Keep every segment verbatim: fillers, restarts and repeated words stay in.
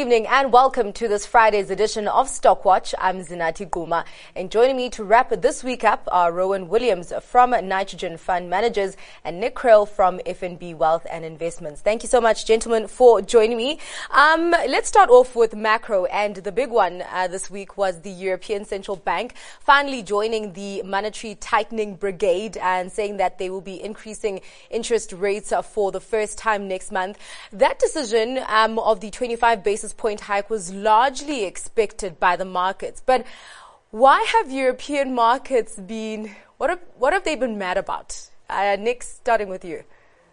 evening and welcome to this Friday's edition of Stockwatch. I'm Zinati Guma, and joining me to wrap this week up are Rowan Williams from Nitrogen Fund Managers and Nick Krill from F N B Wealth and Investments. Thank you so much, gentlemen, for joining me. Um, let's start off with macro, and the big one uh, this week was the European Central Bank finally joining the monetary tightening brigade and saying that they will be increasing interest rates uh, for the first time next month. That decision um, of the twenty-five basis point hike was largely expected by the markets. But why have European markets been, what have, what have they been mad about? Uh, Nick, starting with you.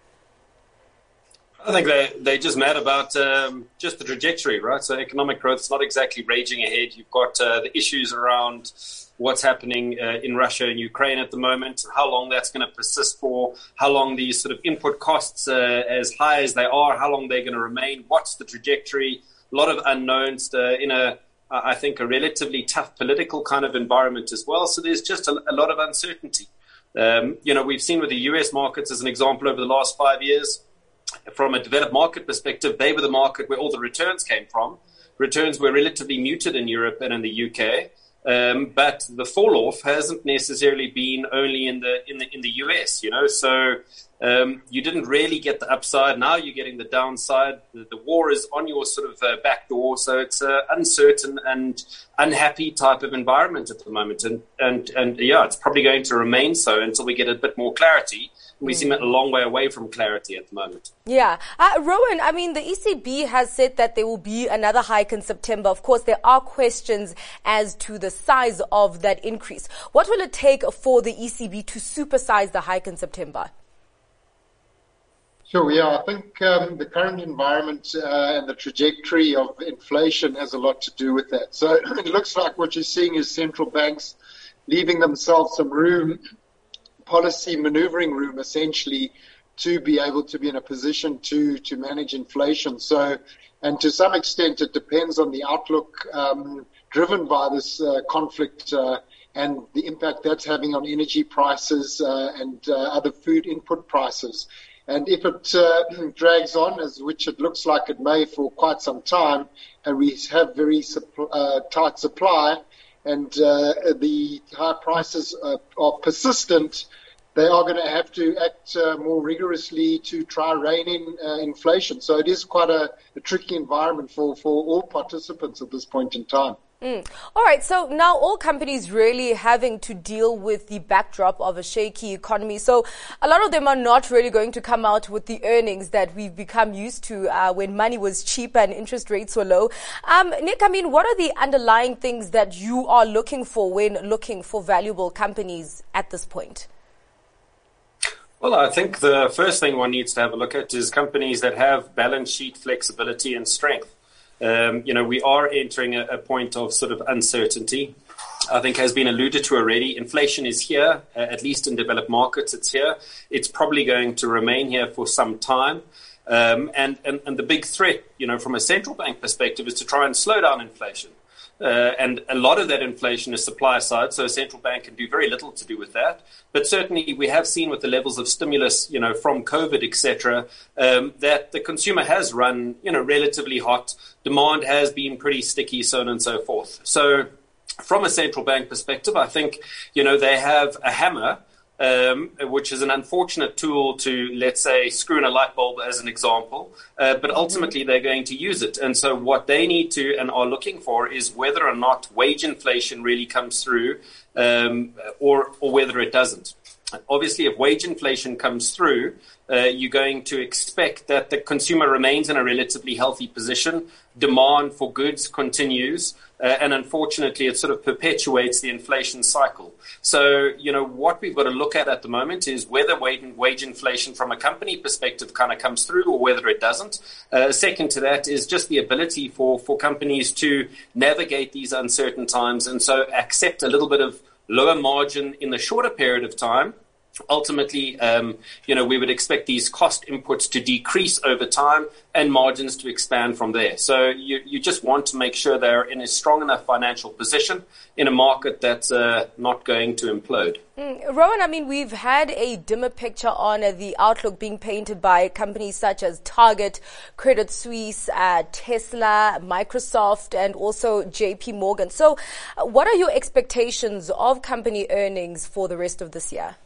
I think they, they're just mad about um, just the trajectory, right? So economic growth is not exactly raging ahead. You've got uh, the issues around what's happening uh, in Russia and Ukraine at the moment, how long that's going to persist for, how long these sort of input costs, uh, as high as they are, how long they're going to remain, what's the trajectory, a lot of unknowns uh, in a, I think, a relatively tough political kind of environment as well. So there's just a, a lot of uncertainty. Um, you know, we've seen with the U S markets as an example over the last five years, from a developed market perspective, they were the market where all the returns came from. Returns were relatively muted in Europe and in the U K. Um, but the fall off hasn't necessarily been only in the in the in the U S, you know. So um, you didn't really get the upside. Now you're getting the downside. The, the war is on your sort of uh, back door, so it's an uncertain and unhappy type of environment at the moment. And and and yeah, it's probably going to remain so until we get a bit more clarity. We seem a long way away from clarity at the moment. Yeah. Uh, Rowan, I mean, the E C B has said that there will be another hike in September. Of course, there are questions as to the size of that increase. What will it take for the E C B to supersize the hike in September? Sure, yeah. I think um, the current environment uh, and the trajectory of inflation has a lot to do with that. So it looks like what you're seeing is central banks leaving themselves some room, policy maneuvering room, essentially, to be able to be in a position to to manage inflation. So, and to some extent, it depends on the outlook um, driven by this uh, conflict uh, and the impact that's having on energy prices uh, and uh, other food input prices. And if it uh, drags on, as which it looks like it may for quite some time, and we have very supp- uh, tight supply, and uh, the high prices uh, are persistent, they are going to have to act uh, more rigorously to try rein in uh, inflation. So it is quite a, a tricky environment for, for all participants at this point in time. Mm. All right, so now all companies really having to deal with the backdrop of a shaky economy. So a lot of them are not really going to come out with the earnings that we've become used to uh, when money was cheap and interest rates were low. Um, Nick, I mean, what are the underlying things that you are looking for when looking for valuable companies at this point? Well, I think the first thing one needs to have a look at is companies that have balance sheet flexibility and strength. Um, you know, we are entering a, a point of sort of uncertainty. I think has been alluded to already. Inflation is here, uh, at least in developed markets, it's here. It's probably going to remain here for some time. Um, and, and, and the big threat, you know, from a central bank perspective is to try and slow down inflation. Uh, and a lot of that inflation is supply side, so a central bank can do very little to do with that. But certainly we have seen with the levels of stimulus, you know, from COVID, et cetera, um, that the consumer has run, you know, relatively hot. Demand has been pretty sticky, so on and so forth. So from a central bank perspective, I think, you know, they have a hammer, Um, which is an unfortunate tool to, let's say, screw in a light bulb as an example. Uh, but ultimately, they're going to use it. And so what they need to and are looking for is whether or not wage inflation really comes through um, or, or whether it doesn't. Obviously, if wage inflation comes through, uh, you're going to expect that the consumer remains in a relatively healthy position. Demand for goods continues. Uh, and unfortunately, it sort of perpetuates the inflation cycle. So, you know, what we've got to look at at the moment is whether wage, wage inflation from a company perspective kind of comes through or whether it doesn't. Uh, second to that is just the ability for, for companies to navigate these uncertain times and so accept a little bit of lower margin in the shorter period of time ultimately, um, you know, we would expect these cost inputs to decrease over time and margins to expand from there. So you, you just want to make sure they're in a strong enough financial position in a market that's uh, not going to implode. Mm, Rowan, I mean, we've had a dimmer picture on uh, the outlook being painted by companies such as Target, Credit Suisse, uh, Tesla, Microsoft, and also J P Morgan. So uh, what are your expectations of company earnings for the rest of this year?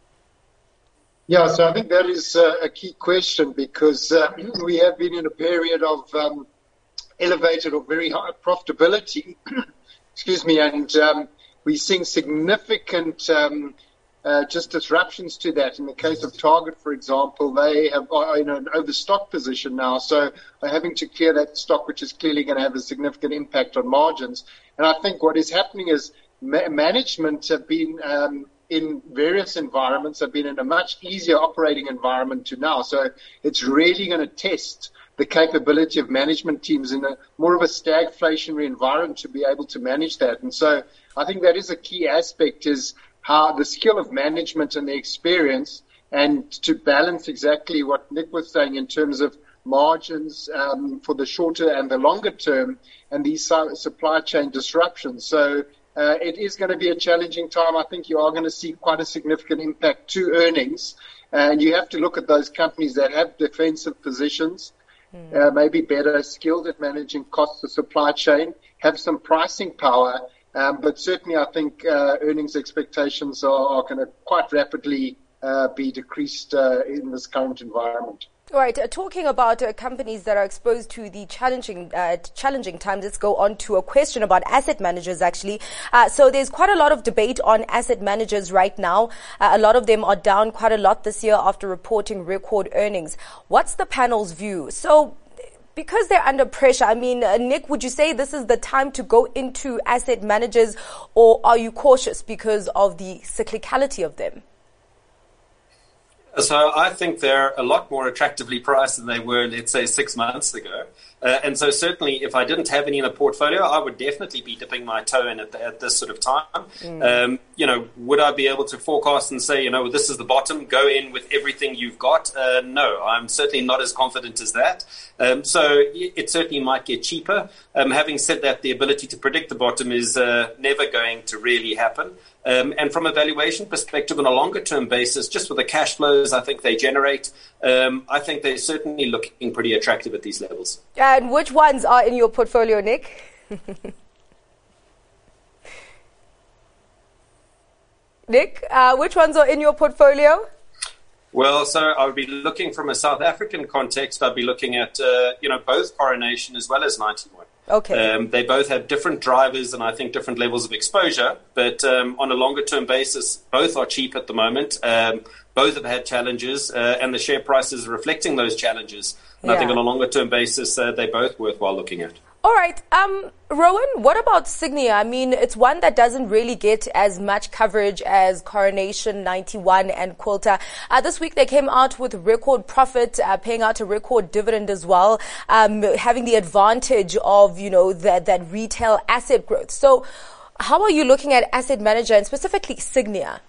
Yeah, so I think that is uh, a key question because uh, we have been in a period of um, elevated or very high profitability, excuse me, and um, we're seeing significant um, uh, just disruptions to that. In the case of Target, for example, they have are in an overstock position now, so they're having to clear that stock, which is clearly going to have a significant impact on margins. And I think what is happening is ma- management have been um, in various environments have been in a much easier operating environment to now. So it's really going to test the capability of management teams in a more of a stagflationary environment to be able to manage that. And so I think that is a key aspect, is how the skill of management and the experience, and to balance exactly what Nick was saying in terms of margins um, for the shorter and the longer term and these supply chain disruptions. So Uh, it is going to be a challenging time. I think you are going to see quite a significant impact to earnings. And you have to look at those companies that have defensive positions, mm. uh, maybe better skilled at managing costs of supply chain, have some pricing power. Um, but certainly I think uh, earnings expectations are, are going to quite rapidly uh, be decreased uh, in this current environment. All right. Uh, talking about uh, companies that are exposed to the challenging, uh, challenging times, let's go on to a question about asset managers, actually. Uh, so there's quite a lot of debate on asset managers right now. Uh, a lot of them are down quite a lot this year after reporting record earnings. What's the panel's view? So because they're under pressure, I mean, uh, Nick, would you say this is the time to go into asset managers, or are you cautious because of the cyclicality of them? So I think they're a lot more attractively priced than they were, let's say, six months ago. Uh, and so certainly if I didn't have any in the portfolio, I would definitely be dipping my toe in at, the, at this sort of time. Mm. Um, you know, would I be able to forecast and say, you know, this is the bottom, go in with everything you've got? Uh, no, I'm certainly not as confident as that. Um, so it certainly might get cheaper. Um, having said that, the ability to predict the bottom is uh, never going to really happen. Um, and from a valuation perspective on a longer term basis, just with the cash flows I think they generate, um, I think they're certainly looking pretty attractive at these levels. And which ones are in your portfolio, Nick? Nick, uh, which ones are in your portfolio? Well, so I would be looking from a South African context. I'd be looking at, uh, you know, both Coronation as well as ninety-one. Okay. Um, they both have different drivers and I think different levels of exposure. But um, on a longer term basis, both are cheap at the moment. Um, both have had challenges uh, and the share prices are reflecting those challenges. And yeah. I think on a longer term basis, uh, they're both worthwhile looking at. All right. Um, Rowan, what about Signia? I mean, it's one that doesn't really get as much coverage as Coronation, ninety-one, and Quilter. Uh, this week they came out with record profit, uh, paying out a record dividend as well, um, having the advantage of, you know, that, that retail asset growth. So how are you looking at asset manager and specifically Signia?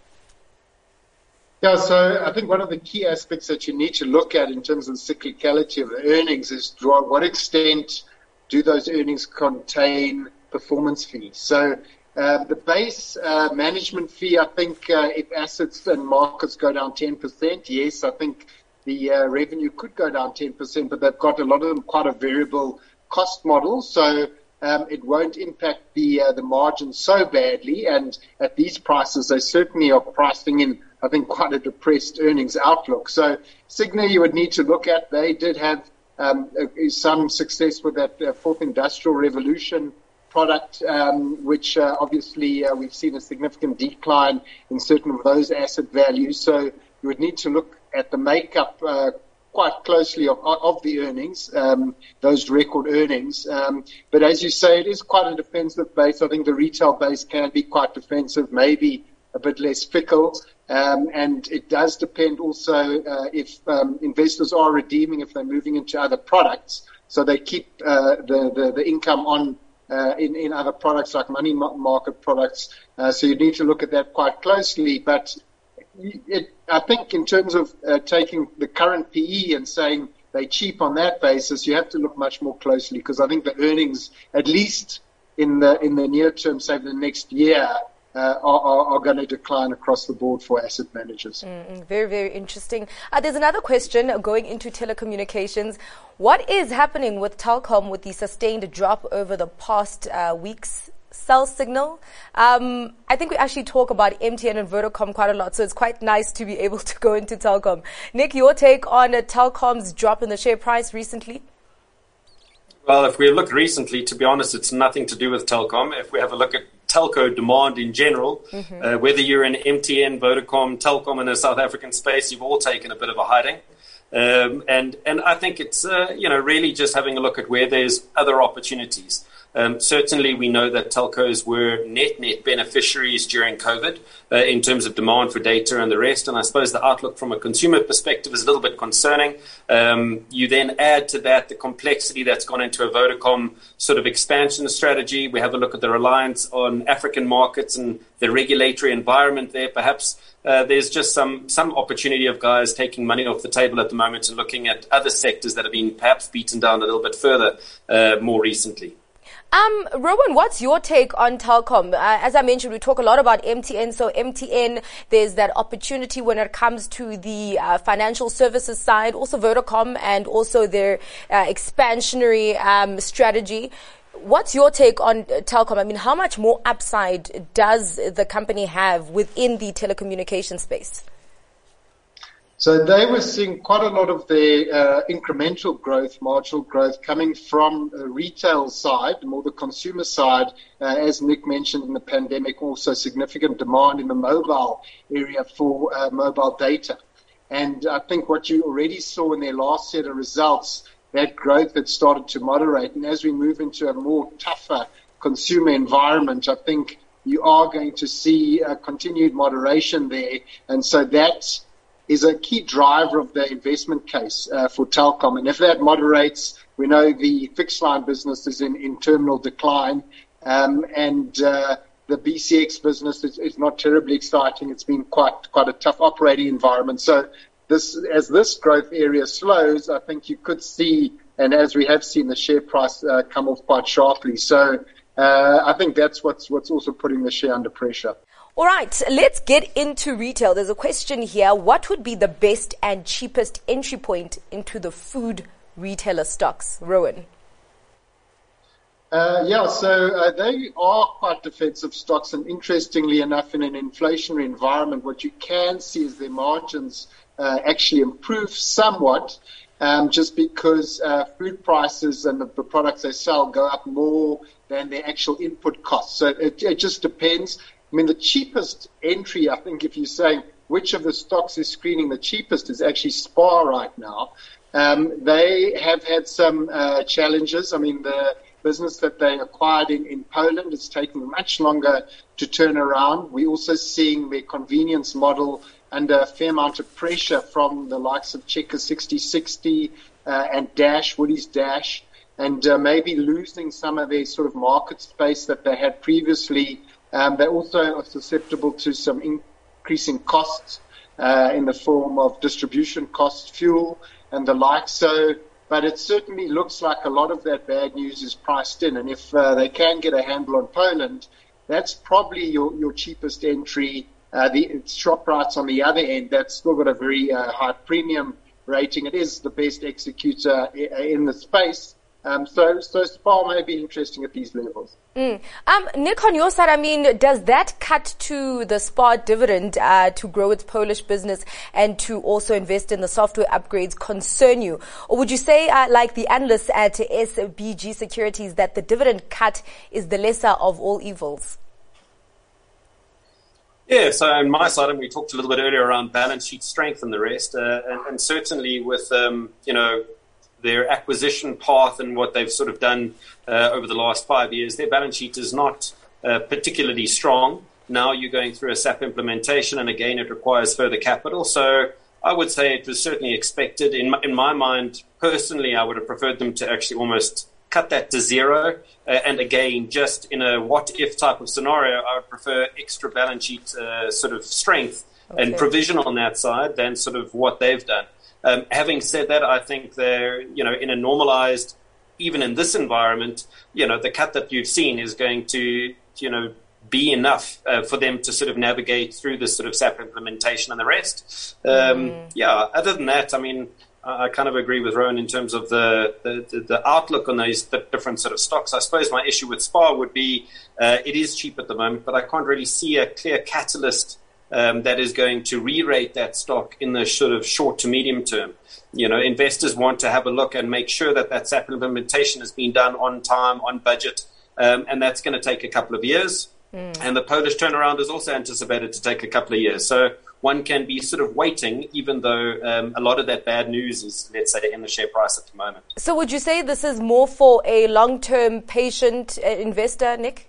Yeah, so I think one of the key aspects that you need to look at in terms of the cyclicality of the earnings is to what extent do those earnings contain performance fees? So uh, the base uh, management fee, I think uh, if assets and markets go down ten percent, yes, I think the uh, revenue could go down ten percent, but they've got a lot of them quite a variable cost model. So um, it won't impact the uh, the margin so badly. And at these prices, they certainly are pricing in, I think, quite a depressed earnings outlook. So Signia you would need to look at. They did have Um, some success with that uh, fourth industrial revolution product, um, which uh, obviously uh, we've seen a significant decline in certain of those asset values. So you would need to look at the makeup uh, quite closely of, of the earnings, um, those record earnings. Um, but as you say, it is quite a defensive base. I think the retail base can be quite defensive, maybe a bit less fickle. Um, and it does depend also uh, if um, investors are redeeming, if they're moving into other products. So they keep uh, the, the, the income on uh, in, in other products like money market products. Uh, so you need to look at that quite closely. But it, I think in terms of uh, taking the current P E and saying they're cheap on that basis, you have to look much more closely, because I think the earnings, at least in the in the near term, say the next year, uh, are, are, are going to decline across the board for asset managers. Mm, very, very interesting. Uh, there's another question going into telecommunications. What is happening with Telkom with the sustained drop over the past uh, weeks? Cell signal. Um, I think we actually talk about M T N and Vodacom quite a lot, so it's quite nice to be able to go into Telkom. Nick, your take on uh, Telkom's drop in the share price recently? Well, if we look recently, to be honest, it's nothing to do with Telkom. If we have a look at telco demand in general, mm-hmm. uh, whether you're in M T N, Vodacom, Telkom in the South African space, you've all taken a bit of a hiding. Um, and, and I think it's, uh, you know, really just having a look at where there's other opportunities. Um, certainly, we know that telcos were net net beneficiaries during COVID uh, in terms of demand for data and the rest. And I suppose the outlook from a consumer perspective is a little bit concerning. Um, you then add to that the complexity that's gone into a Vodacom sort of expansion strategy. We have a look at the reliance on African markets and the regulatory environment there. Perhaps uh, there's just some some opportunity of guys taking money off the table at the moment and looking at other sectors that have been perhaps beaten down a little bit further uh, more recently. Um, Rowan, what's your take on Telkom? Uh, as I mentioned, we talk a lot about M T N. So M T N, there's that opportunity when it comes to the uh, financial services side, also Vodacom, and also their uh, expansionary um, strategy. What's your take on Telkom? I mean, how much more upside does the company have within the telecommunication space? So they were seeing quite a lot of their uh, incremental growth, marginal growth, coming from the retail side, more the consumer side, uh, as Nick mentioned in the pandemic, also significant demand in the mobile area for uh, mobile data. And I think what you already saw in their last set of results, that growth had started to moderate. And as we move into a more tougher consumer environment, I think you are going to see a continued moderation there. And so that's is a key driver of the investment case uh, for Telkom. And if that moderates, we know the fixed line business is in, in terminal decline, um, and uh, the B C X business is, is not terribly exciting. It's been quite quite a tough operating environment. So this, as this growth area slows, I think you could see, and as we have seen, the share price uh, come off quite sharply. So uh, I think that's what's what's also putting the share under pressure. All right, let's get into retail. There's a question here. What would be the best and cheapest entry point into the food retailer stocks? Rowan. Uh, yeah, so uh, they are quite defensive stocks. And interestingly enough, in an inflationary environment, what you can see is their margins uh, actually improve somewhat, um, just because uh, food prices and the, the products they sell go up more than their actual input costs. So it, it just depends. I mean, the cheapest entry, I think, if you're saying which of the stocks is screening the cheapest, is actually Spar right now. Um, they have had some uh, challenges. I mean, the business that they acquired in, in Poland is taking much longer to turn around. We're also seeing their convenience model under a fair amount of pressure from the likes of Checkers sixty sixty uh, and Dash, Woolies Dash, and uh, maybe losing some of their sort of market space that they had previously. Um, they also are susceptible to some increasing costs uh, in the form of distribution costs, fuel, and the like. So, but it certainly looks like a lot of that bad news is priced in. And if uh, they can get a handle on Poland, that's probably your, your cheapest entry. Uh, the ShopRite's on the other end, that's still got a very uh, high premium rating. It is the best executor in the space. Um, so, so Spar may be interesting at these levels. Mm. Um, Nick, on your side, I mean, does that cut to the Spar dividend uh, to grow its Polish business and to also invest in the software upgrades concern you? Or would you say, uh, like the analysts at S B G Securities, that the dividend cut is the lesser of all evils? Yeah, so on my side, and we talked a little bit earlier around balance sheet strength and the rest, uh, and, and certainly with, um, you know, their acquisition path and what they've sort of done uh, over the last five years, their balance sheet is not uh, particularly strong. Now you're going through a S A P implementation, and again, it requires further capital. So I would say it was certainly expected. In my, in my mind, personally, I would have preferred them to actually almost cut that to zero. Uh, and again, just in a what-if type of scenario, I would prefer extra balance sheet uh, sort of strength okay. and provision on that side than sort of what they've done. Um, having said that, I think they're, you know, in a normalized, even in this environment, you know, the cut that you've seen is going to, you know, be enough uh, for them to sort of navigate through this sort of S A P implementation and the rest. Um, mm. Yeah, other than that, I mean, I kind of agree with Rowan in terms of the, the, the outlook on those the different sort of stocks. I suppose my issue with SPAR would be uh, it is cheap at the moment, but I can't really see a clear catalyst um, that is going to re-rate that stock in the sort of short to medium term. You know, investors want to have a look and make sure that that S A P implementation has been done on time, on budget, um, and that's going to take a couple of years. Mm. And the Polish turnaround is also anticipated to take a couple of years. So one can be sort of waiting, even though um, a lot of that bad news is, let's say, in the share price at the moment. So would you say this is more for a long-term patient uh, investor, Nick?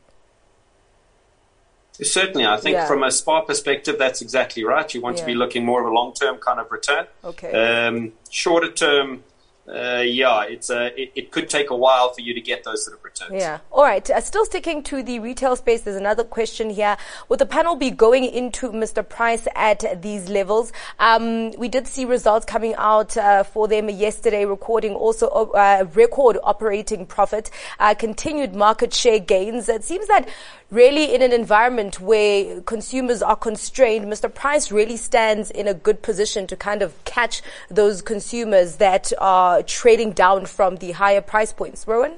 Certainly. I think yeah. from a SPAR perspective, that's exactly right. You want yeah. to be looking more of a long-term kind of return. Okay. Um, shorter term, Uh, yeah, it's a, it, it could take a while for you to get those sort of returns. Yeah. All right. Uh, still sticking to the retail space, there's another question here. Would the panel be going into Mister Price at these levels? Um, we did see results coming out uh, for them yesterday, recording also uh, record operating profit, uh, continued market share gains. It seems that really in an environment where consumers are constrained, Mister Price really stands in a good position to kind of catch those consumers that are trading down from the higher price points. Rowan?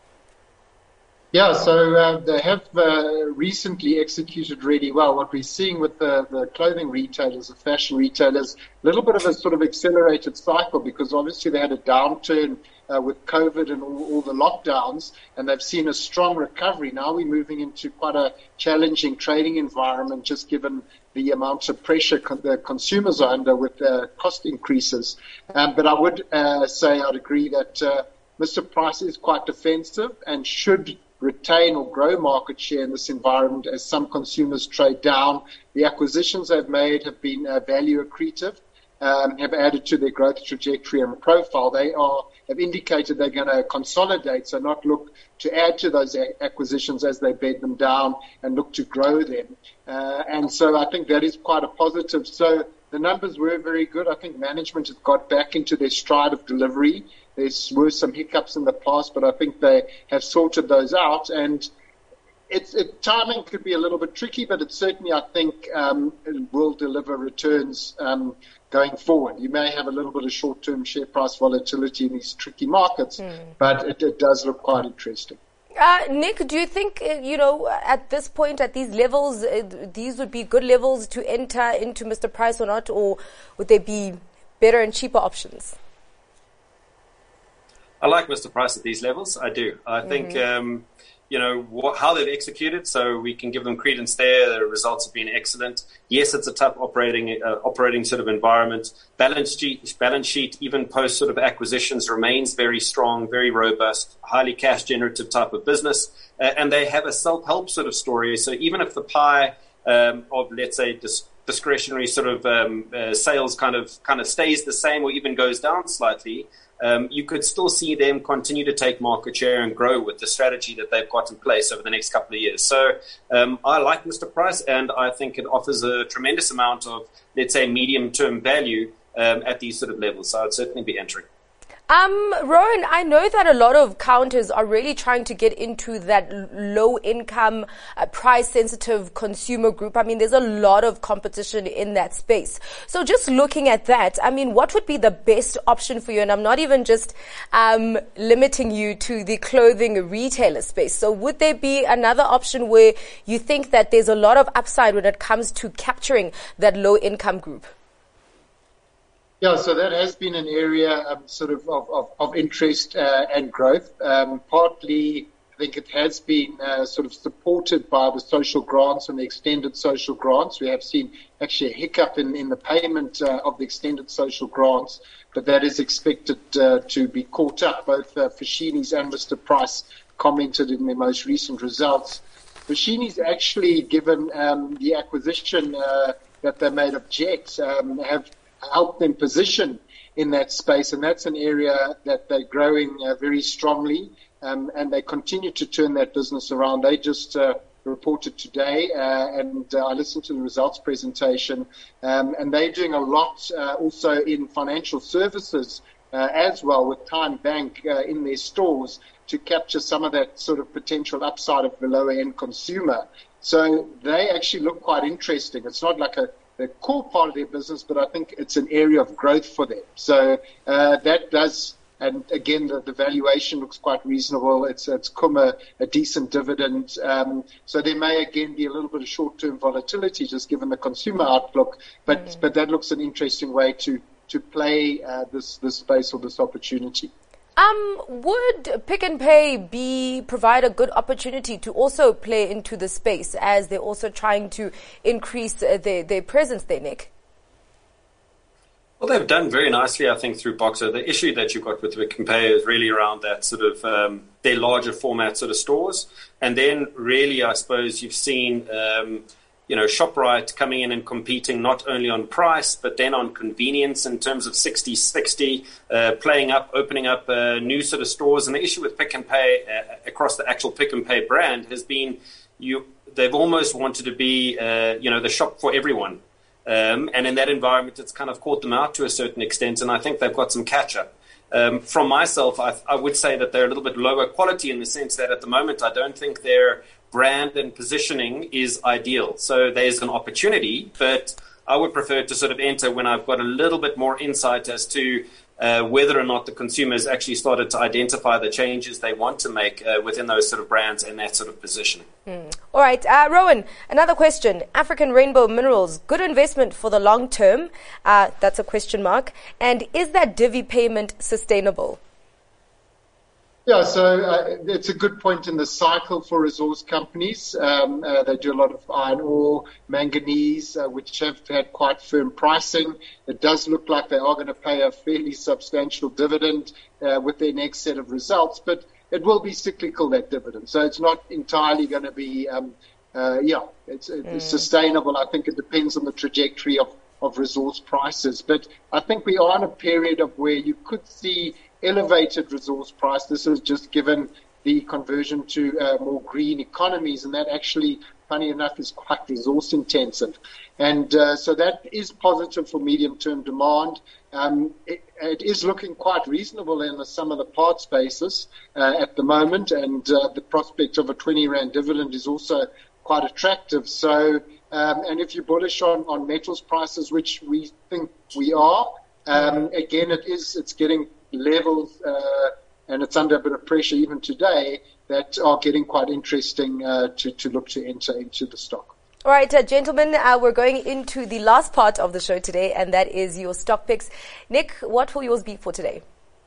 Yeah, so uh, they have uh, recently executed really well. What we're seeing with the, the clothing retailers, the fashion retailers, a little bit of a sort of accelerated cycle, because obviously they had a downturn uh, with COVID and all, all the lockdowns, and they've seen a strong recovery. Now we're moving into quite a challenging trading environment, just given the amount of pressure con- the consumers are under with uh, cost increases. Um, but I would uh, say I'd agree that uh, Mister Price is quite defensive and should retain or grow market share in this environment as some consumers trade down. The acquisitions they've made have been uh, value accretive, um, have added to their growth trajectory and profile. They are have indicated they're going to consolidate, so not look to add to those a- acquisitions as they bed them down and look to grow them. Uh, and so I think that is quite a positive. So the numbers were very good. I think management has got back into their stride of delivery. There were some hiccups in the past, but I think they have sorted those out. And it's, it, timing could be a little bit tricky, but it certainly, I think, um, it will deliver returns um, going forward. You may have a little bit of short-term share price volatility in these tricky markets, mm. but it, it does look quite interesting. Uh, Nick, do you think, uh, you know, at this point, at these levels, uh, these would be good levels to enter into Mister Price or not, or would there be better and cheaper options? I like Mister Price at these levels. I do. I mm-hmm. think, um, you know, what, how they've executed, so we can give them credence there. The results have been excellent. Yes, it's a tough operating uh, operating sort of environment. Balance sheet, balance sheet, even post sort of acquisitions, remains very strong, very robust, highly cash generative type of business. Uh, and they have a self-help sort of story. So even if the pie um, of, let's say, dis- discretionary sort of um, uh, sales kind of kind of stays the same or even goes down slightly, Um, you could still see them continue to take market share and grow with the strategy that they've got in place over the next couple of years. So um, I like Mister Price, and I think it offers a tremendous amount of, let's say, medium-term value um, at these sort of levels. So I'd certainly be entering. Um, Rowan, I know that a lot of counters are really trying to get into that low-income, uh, price-sensitive consumer group. I mean, there's a lot of competition in that space. So just looking at that, I mean, what would be the best option for you? And I'm not even just um, limiting you to the clothing retailer space. So would there be another option where you think that there's a lot of upside when it comes to capturing that low-income group? Yeah, so that has been an area um, sort of of, of, of interest uh, and growth. Um, partly, I think it has been uh, sort of supported by the social grants and the extended social grants. We have seen actually a hiccup in, in the payment uh, of the extended social grants, but that is expected uh, to be caught up. Both uh, Foschini's and Mister Price commented in their most recent results. Foschini's actually, given um, the acquisition uh, that they made of Jet, um, have help them position in that space, and that's an area that they're growing uh, very strongly, um, and they continue to turn that business around. They just uh, reported today, uh, and uh, I listened to the results presentation, um, and they're doing a lot uh, also in financial services uh, as well, with Time Bank uh, in their stores to capture some of that sort of potential upside of the lower-end consumer. So they actually look quite interesting. It's not like a the core part of their business, but I think it's an area of growth for them. So uh, that does, and again, the, the valuation looks quite reasonable. It's it's come a, a decent dividend. Um, so there may again be a little bit of short-term volatility just given the consumer outlook, but mm. but that looks an interesting way to to play uh, this this space or this opportunity. Um, would Pick n Pay be provide a good opportunity to also play into the space as they're also trying to increase uh, their their presence there, Nick? Well, they've done very nicely, I think, through Boxer. The issue that you've got with Pick n Pay is really around that sort of um, their larger format sort of stores, and then really, I suppose you've seen. Um, You know, ShopRite coming in and competing not only on price, but then on convenience in terms of sixty sixty, uh, playing up, opening up uh, new sort of stores. And the issue with Pick n Pay uh, across the actual Pick n Pay brand has been you they've almost wanted to be, uh, you know, the shop for everyone. Um, and in that environment, it's kind of caught them out to a certain extent. And I think they've got some catch up. Um, from myself, I, I would say that they're a little bit lower quality in the sense that at the moment, I don't think they're brand and positioning is ideal. So there's an opportunity, but I would prefer to sort of enter when I've got a little bit more insight as to uh, whether or not the consumers actually started to identify the changes they want to make uh, within those sort of brands and that sort of positioning. Mm. All right, uh, Rowan, another question. African Rainbow Minerals, good investment for the long term? Uh, that's a question mark. And is that divvy payment sustainable? Yeah, so uh, it's a good point in the cycle for resource companies. Um, uh, they do a lot of iron ore, manganese, uh, which have had quite firm pricing. It does look like they are going to pay a fairly substantial dividend uh, with their next set of results, but it will be cyclical, that dividend. So it's not entirely going to be, um, uh, yeah, it's, it's mm. sustainable. I think it depends on the trajectory of, of resource prices. But I think we are in a period of where you could see elevated resource price. This is just given the conversion to uh, more green economies, and that actually, funny enough, is quite resource intensive. And uh, so that is positive for medium-term demand. Um, it, it is looking quite reasonable in the sum of the parts basis uh, at the moment, and uh, the prospect of a twenty rand dividend is also quite attractive. So, um, and if you're bullish on, on metals prices, which we think we are, um, again, it is it's getting levels, uh, and it's under a bit of pressure even today, that are getting quite interesting uh, to, to look to enter into the stock. All right, uh, gentlemen, uh, we're going into the last part of the show today, and that is your stock picks. Nick, what will yours be for today?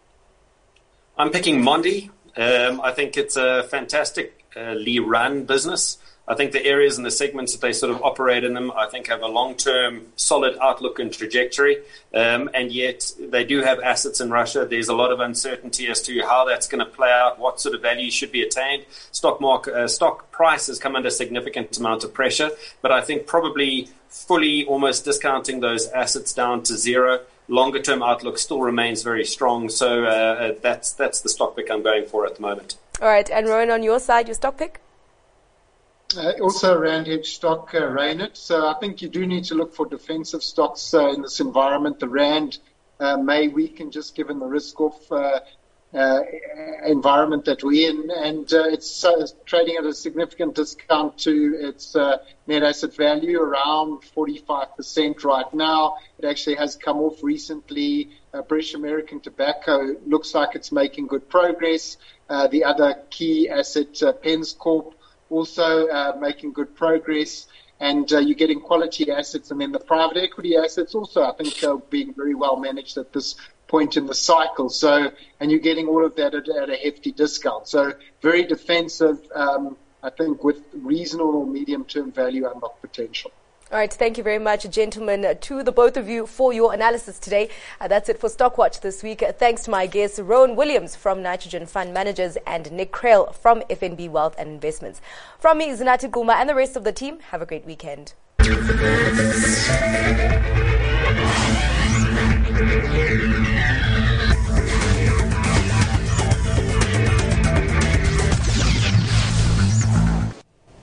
I'm picking Mondi. Um, I think it's a fantastically run business. I think the areas and the segments that they sort of operate in them, I think, have a long-term solid outlook and trajectory. Um, and yet they do have assets in Russia. There's a lot of uncertainty as to how that's going to play out, what sort of value should be attained. Stock market, uh, stock prices come under significant amount of pressure, but I think probably fully almost discounting those assets down to zero. Longer-term outlook still remains very strong. So uh, that's that's the stock pick I'm going for at the moment. All right. And Rowan, on your side, your stock pick? Uh, also a rand hedge stock, uh, Reinet. So I think you do need to look for defensive stocks uh, in this environment. The rand uh, may weaken just given the risk-off uh, uh, environment that we're in, and uh, it's uh, trading at a significant discount to its uh, net asset value, around forty-five percent right now. It actually has come off recently. Uh, British American Tobacco looks like it's making good progress. Uh, the other key asset, uh, Pens Corp, also uh, making good progress, and uh, you're getting quality assets, and then the private equity assets also, I think, are being very well managed at this point in the cycle. So, and you're getting all of that at, at a hefty discount. So, very defensive, um, I think, with reasonable medium-term value unlock potential. All right, thank you very much, gentlemen, uh, to the both of you for your analysis today. Uh, that's it for Stockwatch this week. Uh, thanks to my guests, Rowan Williams from Nitrogen Fund Managers and Nick Krell from F N B Wealth and Investments. From me, Zinathi Guma, and the rest of the team, have a great weekend.